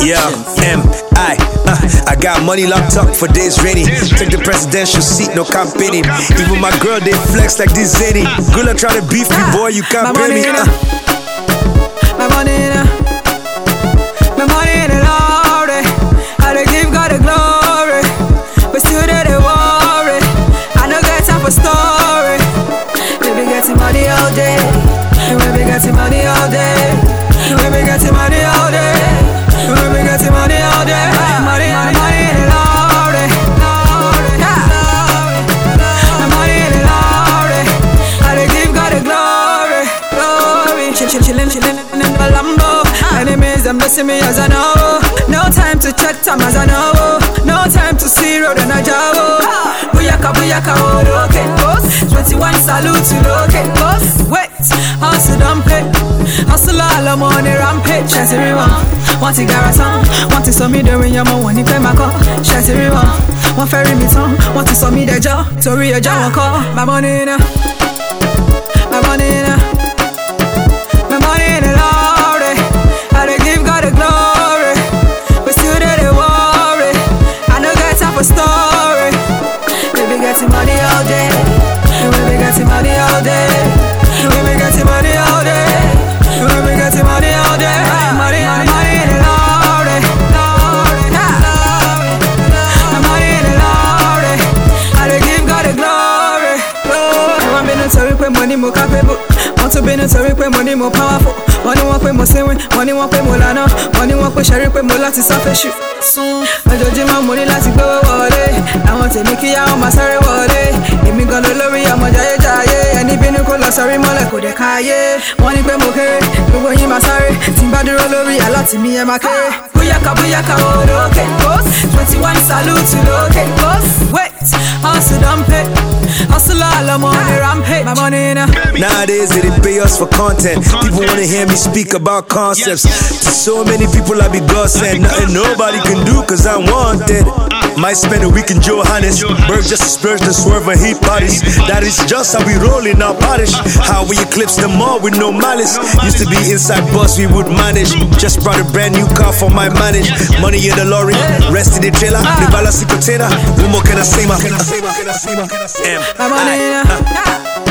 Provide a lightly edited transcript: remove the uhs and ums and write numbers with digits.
I got money locked up for days rainy. Take the presidential seat, no campaigning. Even my girl, they flex like this zany. Gula try to beef me, boy, you can't pay me. My money in my money in it all day. I dey give God the glory, but still they worry. I no get time for story. We be getting money all day. We be getting money all day. We be getting money all day. We be getting money all day. Money in it all day. My money in it all day. I dey give God the glory. Chillin' in the Lambo. Enemies, them blessing me as I know. No time to check time as I know. No time to see road and I jabo. Booyaka, oh, okay, boss. 21 salute to okay, boss. Wait, hustle don't pay. Hustle all the money rampage. Shaz everyone. Want to get a song. Want to saw me doing your mom when you pay my call. Shaz everyone. Want ferry me tongue. Want to saw me the jaw. Tori a jaw call. My money in my money in my money in it all day. I dey give God the glory, but still they worry. I no get time for story. We be getting money all day. We be getting money all day. We be getting money all day. We be getting money all day. Money in it all day. My money in it all day. I dey give God the glory. I'm been sorry for money more capable. Want to be notorious with money more powerful. Money want pay more saving, money want pay more lana. Money want pay sharing pay more láti sáfẹ́ṣù. Ojoojúmọ́ money láti gbówó wọlé. Àwọn tèmi kí yá wọn máa sáré wọlé. Èmi gan ló lórí ọmọ jayéjayé. Ẹni bínú kó lọ sọrí mọ́lẹ̀ kò dé káyé. Wọ́n ní pé mo kéré, gbogbo yín máa sáré. Tí n bá dúró lórí aláàtì mi ẹ máa kéré. Búyáka ó lókè boss. 21 salute to lókè boss. Wait, hustle don't pay. Hustle all the money rampage. My money in Nowadays they pay us for content. People wanna hear me speak about concepts. To so many people I be God sent. Nothing nobody can do cause I'm wanted. Might spend a week in Johannes. Berg just a splurge and swerve and heat bodies. That is just how we rollin' our polish. How we eclipse them all with no malice. Used to be inside bus we would manage. Just brought a brand new car for my manage. Money in the lorry, rest in the trailer. The balance container. What more can I say, ma? my money in